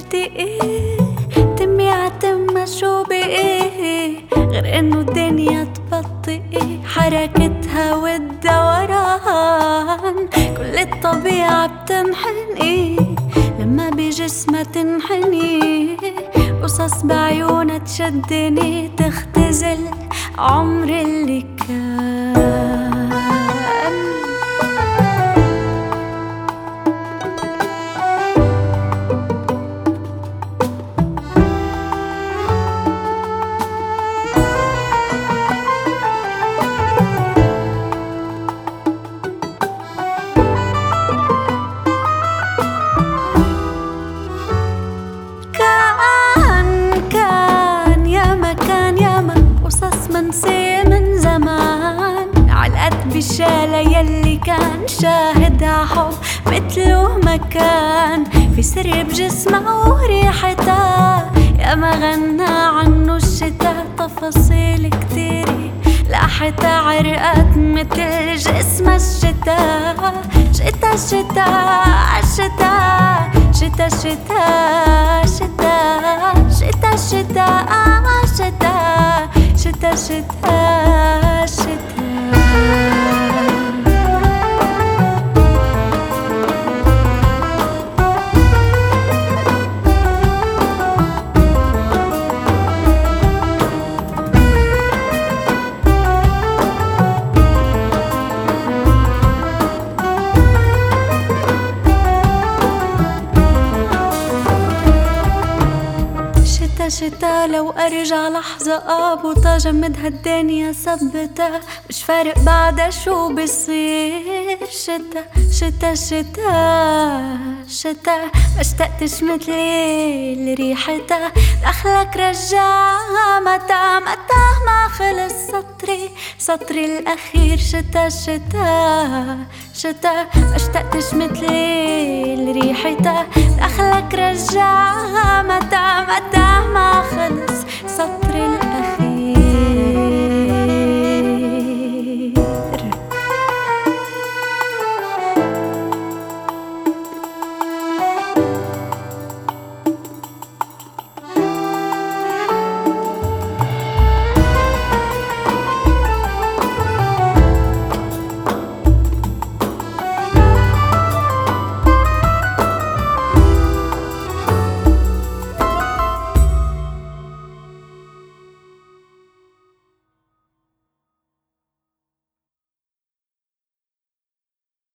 بدي ايه تمي عتم شو بإيه غير انه الدنيا تبطئ حركتها والدوران كل الطبيعة بتنحني لما بجسمها تنحني قصص بعيونها تشدني تختزل عمر اللي كان منسية من زمان علقت بشالة يلي كان شاهدها حب متلو ما كان في سر بجسمها وريحتها يا ما غنى عنه الشتا تفاصيل كتير لاحتها عرقت متل جسمها الشتا شتا شتا شتا شتا شتا شتا شتا شتا شتا شتا شتا شتا لو ارجع لحظة ابوطة جمد هالدنيا ثبتها مش فارق بعدها شو بصير شتا شتا شتا شتا ما اشتقتش مثلي لريحتها دخلك رجعها متى ما خلص سطري الاخير شتا شتا شتا ما اشتقتش مثلي لريحتها دخلك رجعها متى ما خلص سطري